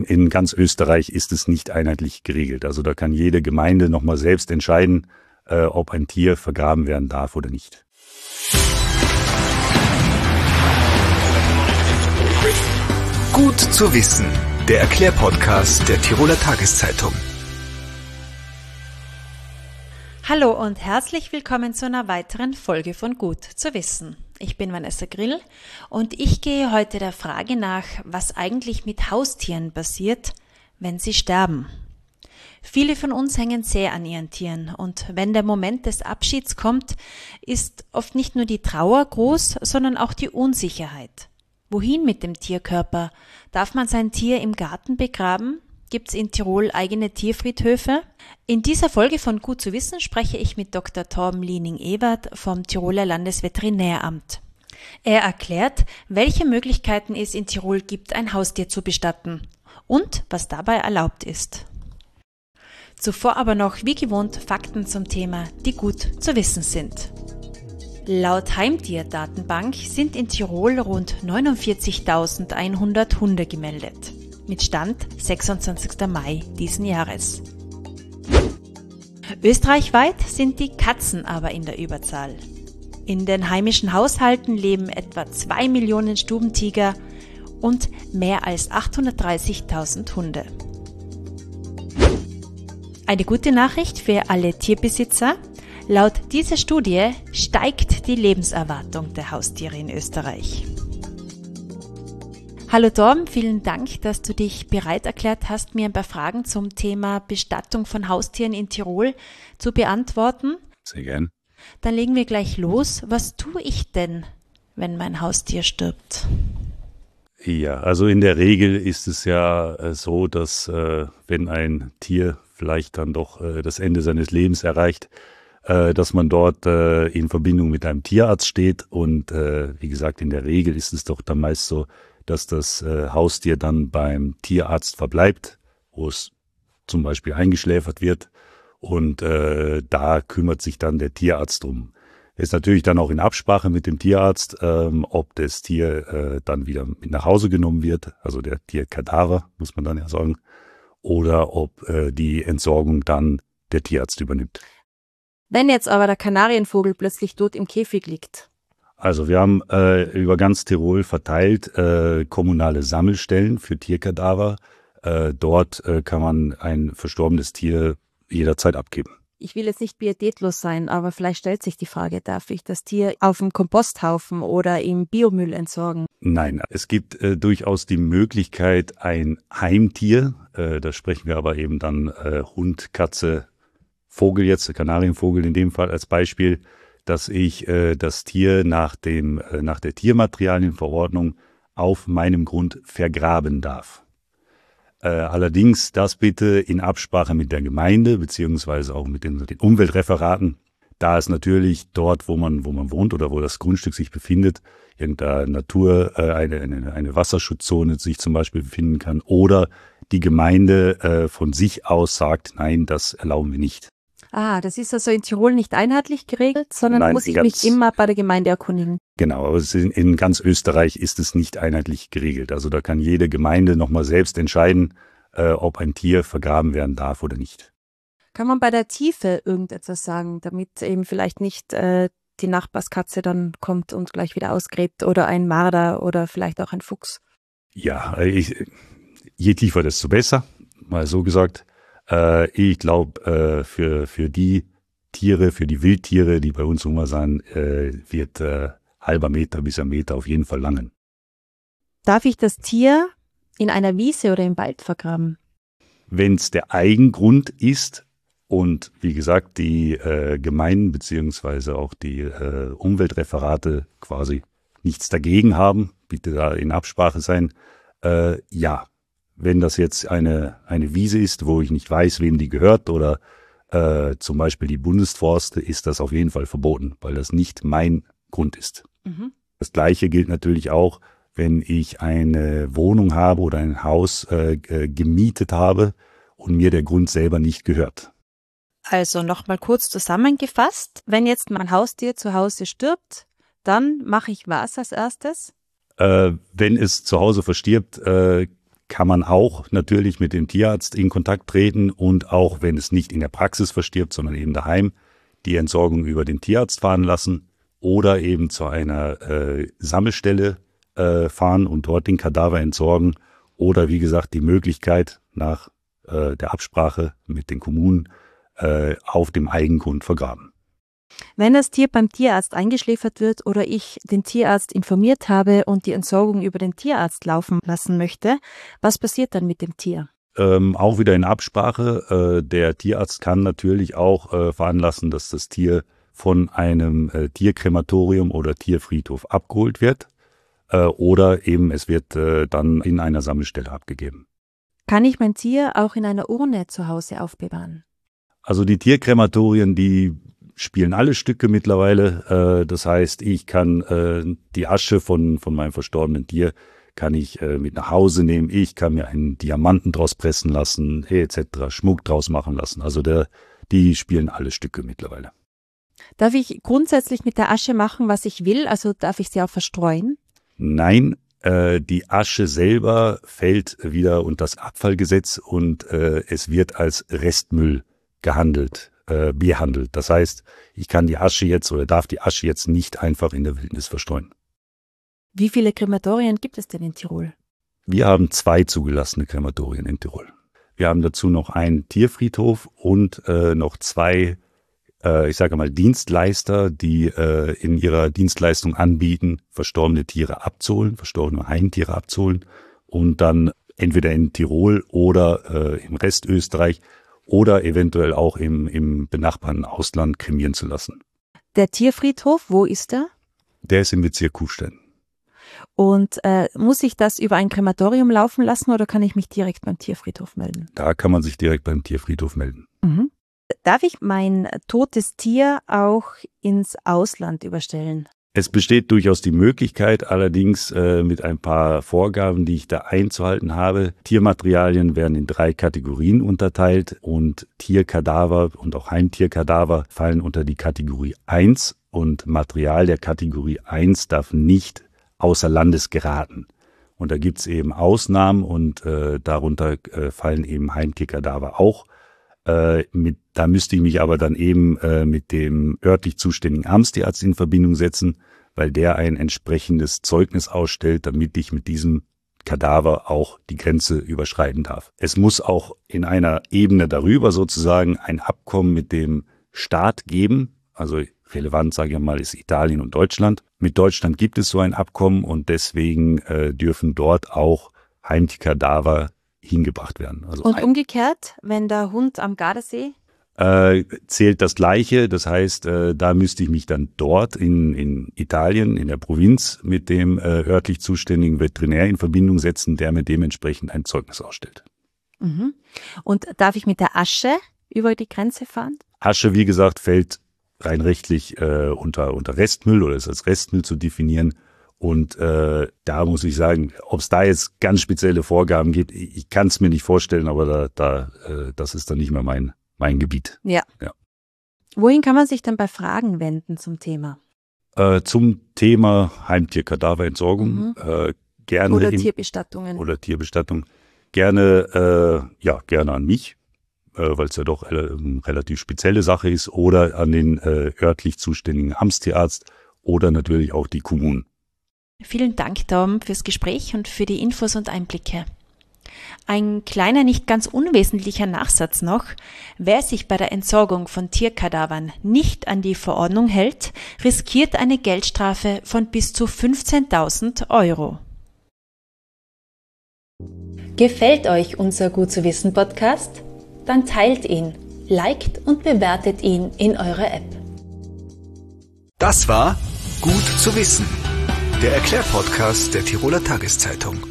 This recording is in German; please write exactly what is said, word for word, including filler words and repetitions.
In ganz Österreich ist es nicht einheitlich geregelt. Also da kann jede Gemeinde nochmal selbst entscheiden, äh, ob ein Tier vergraben werden darf oder nicht. Gut zu wissen, der Erklärpodcast der Tiroler Tageszeitung. Hallo und herzlich willkommen zu einer weiteren Folge von Gut zu wissen. Ich bin Vanessa Grill und ich gehe heute der Frage nach, was eigentlich mit Haustieren passiert, wenn sie sterben. Viele von uns hängen sehr an ihren Tieren und wenn der Moment des Abschieds kommt, ist oft nicht nur die Trauer groß, sondern auch die Unsicherheit. Wohin mit dem Tierkörper? Darf man sein Tier im Garten begraben? Gibt es in Tirol eigene Tierfriedhöfe? In dieser Folge von Gut zu wissen spreche ich mit Doktor Torben Liening-Ewert vom Tiroler Landesveterinäramt. Er erklärt, welche Möglichkeiten es in Tirol gibt, ein Haustier zu bestatten und was dabei erlaubt ist. Zuvor aber noch, wie gewohnt, Fakten zum Thema, die gut zu wissen sind. Laut Heimtierdatenbank sind in Tirol rund neunundvierzigtausendeinhundert Hunde gemeldet. Mit Stand sechsundzwanzigster Mai diesen Jahres. Österreichweit sind die Katzen aber in der Überzahl. In den heimischen Haushalten leben etwa zwei Millionen Stubentiger und mehr als achthundertdreißigtausend Hunde. Eine gute Nachricht für alle Tierbesitzer: Laut dieser Studie steigt die Lebenserwartung der Haustiere in Österreich. Hallo Torben, vielen Dank, dass du dich bereit erklärt hast, mir ein paar Fragen zum Thema Bestattung von Haustieren in Tirol zu beantworten. Sehr gern. Dann legen wir gleich los. Was tue ich denn, wenn mein Haustier stirbt? Ja, also in der Regel ist es ja äh, so, dass äh, wenn ein Tier vielleicht dann doch äh, das Ende seines Lebens erreicht, äh, dass man dort äh, in Verbindung mit einem Tierarzt steht. Und äh, wie gesagt, in der Regel ist es doch dann meist so, dass das äh, Haustier dann beim Tierarzt verbleibt, wo es zum Beispiel eingeschläfert wird und äh, da kümmert sich dann der Tierarzt drum. Ist natürlich dann auch in Absprache mit dem Tierarzt, ähm, ob das Tier äh, dann wieder mit nach Hause genommen wird, also der Tierkadaver, muss man dann ja sagen, oder ob äh, die Entsorgung dann der Tierarzt übernimmt. Wenn jetzt aber der Kanarienvogel plötzlich tot im Käfig liegt? Also wir haben äh, über ganz Tirol verteilt äh, kommunale Sammelstellen für Tierkadaver. Äh, dort äh, kann man ein verstorbenes Tier jederzeit abgeben. Ich will jetzt nicht pietätlos sein, aber vielleicht stellt sich die Frage, darf ich das Tier auf dem Komposthaufen oder im Biomüll entsorgen? Nein, es gibt äh, durchaus die Möglichkeit, ein Heimtier, äh, da sprechen wir aber eben dann äh, Hund, Katze, Vogel jetzt, Kanarienvogel in dem Fall als Beispiel, dass ich äh, das Tier nach dem äh, nach der Tiermaterialienverordnung auf meinem Grund vergraben darf. Äh, allerdings das bitte in Absprache mit der Gemeinde beziehungsweise auch mit den, den Umweltreferaten, da es natürlich dort, wo man wo man wohnt oder wo das Grundstück sich befindet, irgendeine Natur, äh, eine, eine eine Wasserschutzzone sich zum Beispiel befinden kann oder die Gemeinde äh, von sich aus sagt, nein, das erlauben wir nicht. Ah, das ist also in Tirol nicht einheitlich geregelt, sondern Nein, muss ich ganz, mich immer bei der Gemeinde erkundigen. Genau, aber es ist in, in ganz Österreich ist es nicht einheitlich geregelt. Also da kann jede Gemeinde nochmal selbst entscheiden, äh, ob ein Tier vergraben werden darf oder nicht. Kann man bei der Tiefe irgendetwas sagen, damit eben vielleicht nicht äh, die Nachbarskatze dann kommt und gleich wieder ausgräbt oder ein Marder oder vielleicht auch ein Fuchs? Ja, ich, je tiefer, desto besser, mal so gesagt. Ich glaube, äh, für für die Tiere, für die Wildtiere, die bei uns rum sind, äh, wird äh, halber Meter bis ein Meter auf jeden Fall langen. Darf ich das Tier in einer Wiese oder im Wald vergraben? Wenn es der Eigengrund ist und wie gesagt die äh, Gemeinden beziehungsweise auch die äh, Umweltreferate quasi nichts dagegen haben, bitte da in Absprache sein, äh, ja. Wenn das jetzt eine eine Wiese ist, wo ich nicht weiß, wem die gehört oder äh, zum Beispiel die Bundesforste, ist das auf jeden Fall verboten, weil das nicht mein Grund ist. Mhm. Das Gleiche gilt natürlich auch, wenn ich eine Wohnung habe oder ein Haus äh, gemietet habe und mir der Grund selber nicht gehört. Also nochmal kurz zusammengefasst, wenn jetzt mein Haustier zu Hause stirbt, dann mache ich was als erstes? Äh, wenn es zu Hause verstirbt, äh, kann man auch natürlich mit dem Tierarzt in Kontakt treten und auch, wenn es nicht in der Praxis verstirbt, sondern eben daheim, die Entsorgung über den Tierarzt fahren lassen oder eben zu einer äh, Sammelstelle äh, fahren und dort den Kadaver entsorgen oder wie gesagt die Möglichkeit nach äh, der Absprache mit den Kommunen äh, auf dem Eigengrund vergraben. Wenn das Tier beim Tierarzt eingeschläfert wird oder ich den Tierarzt informiert habe und die Entsorgung über den Tierarzt laufen lassen möchte, was passiert dann mit dem Tier? Ähm, auch wieder in Absprache. Äh, der Tierarzt kann natürlich auch äh, veranlassen, dass das Tier von einem äh, Tierkrematorium oder Tierfriedhof abgeholt wird äh, oder eben es wird äh, dann in einer Sammelstelle abgegeben. Kann ich mein Tier auch in einer Urne zu Hause aufbewahren? Also die Tierkrematorien, die spielen alle Stücke mittlerweile. Äh, das heißt, ich kann äh, die Asche von, von meinem verstorbenen Tier kann ich äh, mit nach Hause nehmen. Ich kann mir einen Diamanten draus pressen lassen, et cetera, Schmuck draus machen lassen. Also der, die spielen alle Stücke mittlerweile. Darf ich grundsätzlich mit der Asche machen, was ich will? Also darf ich sie auch verstreuen? Nein, äh, die Asche selber fällt wieder unter das Abfallgesetz und äh, es wird als Restmüll gehandelt, äh, behandelt. Das heißt, ich kann die Asche jetzt oder darf die Asche jetzt nicht einfach in der Wildnis verstreuen. Wie viele Krematorien gibt es denn in Tirol? Wir haben zwei zugelassene Krematorien in Tirol. Wir haben dazu noch einen Tierfriedhof und äh, noch zwei, äh, ich sage mal, Dienstleister, die äh, in ihrer Dienstleistung anbieten, verstorbene Tiere abzuholen, verstorbene Heimtiere abzuholen und dann entweder in Tirol oder äh, im Rest Österreich oder eventuell auch im, im benachbarten Ausland kremieren zu lassen. Der Tierfriedhof, wo ist er? Der ist im Bezirk Kufstein. Und äh, muss ich das über ein Krematorium laufen lassen oder kann ich mich direkt beim Tierfriedhof melden? Da kann man sich direkt beim Tierfriedhof melden. Mhm. Darf ich mein totes Tier auch ins Ausland überstellen? Es besteht durchaus die Möglichkeit, allerdings äh, mit ein paar Vorgaben, die ich da einzuhalten habe. Tiermaterialien werden in drei Kategorien unterteilt und Tierkadaver und auch Heimtierkadaver fallen unter die Kategorie eins und Material der Kategorie eins darf nicht außer Landes geraten. Und da gibt's eben Ausnahmen und äh, darunter äh, fallen eben Heimtierkadaver auch. Äh, mit, da müsste ich mich aber dann eben äh, mit dem örtlich zuständigen Amtstierarzt in Verbindung setzen, weil der ein entsprechendes Zeugnis ausstellt, damit ich mit diesem Kadaver auch die Grenze überschreiten darf. Es muss auch in einer Ebene darüber sozusagen ein Abkommen mit dem Staat geben, also relevant, sage ich mal, ist Italien und Deutschland. Mit Deutschland gibt es so ein Abkommen und deswegen äh, dürfen dort auch Heimtierkadaver hingebracht werden. Also und umgekehrt, wenn der Hund am Gardasee? Äh, zählt das Gleiche. Das heißt, äh, da müsste ich mich dann dort in, in Italien, in der Provinz, mit dem äh, örtlich zuständigen Veterinär in Verbindung setzen, der mir dementsprechend ein Zeugnis ausstellt. Mhm. Und darf ich mit der Asche über die Grenze fahren? Asche, wie gesagt, fällt rein rechtlich äh, unter, unter Restmüll oder ist als Restmüll zu definieren. Und äh, da muss ich sagen, ob es da jetzt ganz spezielle Vorgaben gibt, ich, ich kann es mir nicht vorstellen, aber da, da äh, das ist dann nicht mehr mein, mein Gebiet. Ja. ja. Wohin kann man sich dann bei Fragen wenden zum Thema? Äh, zum Thema Heimtierkadaverentsorgung, Mhm. äh, gerne Oder im, Tierbestattungen. oder Tierbestattung, gerne, äh, ja, gerne an mich, äh, weil es ja doch eine äh, relativ spezielle Sache ist, oder an den äh, örtlich zuständigen Amtstierarzt oder natürlich auch die Kommunen. Vielen Dank, Tom, fürs Gespräch und für die Infos und Einblicke. Ein kleiner, nicht ganz unwesentlicher Nachsatz noch. Wer sich bei der Entsorgung von Tierkadavern nicht an die Verordnung hält, riskiert eine Geldstrafe von bis zu fünfzehntausend Euro. Gefällt euch unser Gut zu wissen Podcast? Dann teilt ihn, liked und bewertet ihn in eurer App. Das war Gut zu wissen, der Erklärpodcast der Tiroler Tageszeitung.